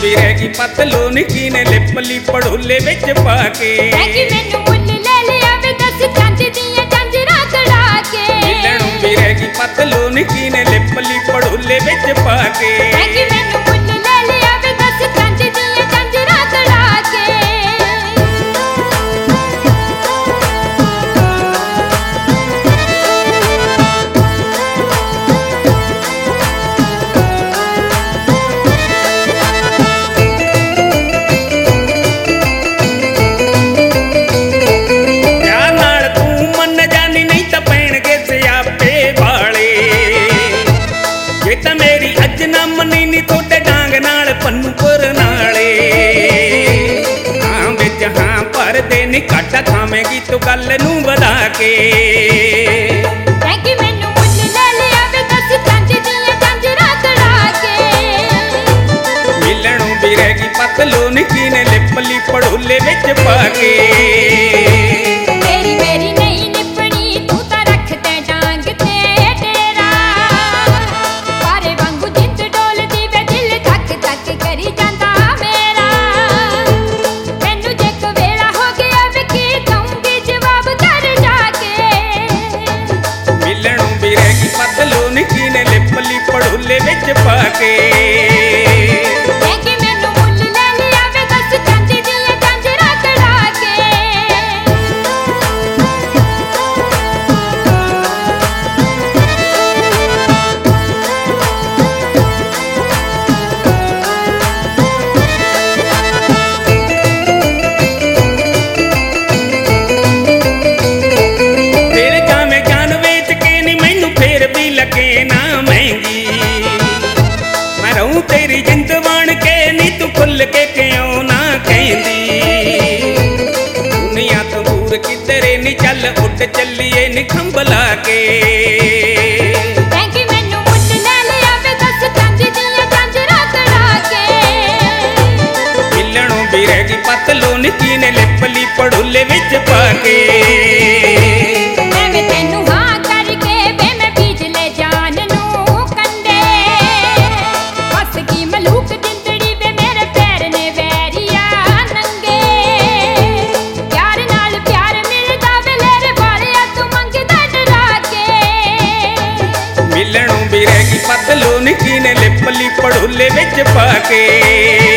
भी रह गई पतलून कीने लिपली पड़ोले विच पाके मैनू मुल ले लिया वे दस चांदी दियां झांजरां तड़ा के मिलणों भी रह गई पतलून कीने लिपली पड़ोले विच पाके मैनू मुल ले लिया वे दस चांदी दियां झांजरां तड़ा के घाटा खावेगी तू गल नूं वधा के मैनू मुल ले लिया वे दस चांदी दियां झांजरां तड़ा के मिलणों भी रह गई पतलून कीने लिपली पड़ोले विच पाके तेरी मेरी नहीं निपणी तू तां रख ते डांग ते डेरा पारे वांगू जिंद डोलदी वे दिल धक धक करी जांदा मेरा मैनू जे कवेला हो गया वे की दूंगी जवाब कर जाके मिलणों भी रह गई पतलून कीने लिपली पड़ोले विच पाके मैनू मुल ले लिया वे दस चांदी दियां झांजरां तड़ा के मिलणों भी रह गई पतलून कीने लिपली पड़ोले विच पाके तेरी जिंद बन के नी तू खुल के क्यों ना कहंदी दुनिया तो दूर किधरे नी चल उठ चलिए नी खंभला के मैनू मुल ले लिया वे दस चांदी दियां झांजरां तड़ा के मिलणों भी रह गई पतलून कीने लिपली पड़ोले विच पाके मिलणों भी रह गई पतलून कीने लिपली पड़ोले विच पाके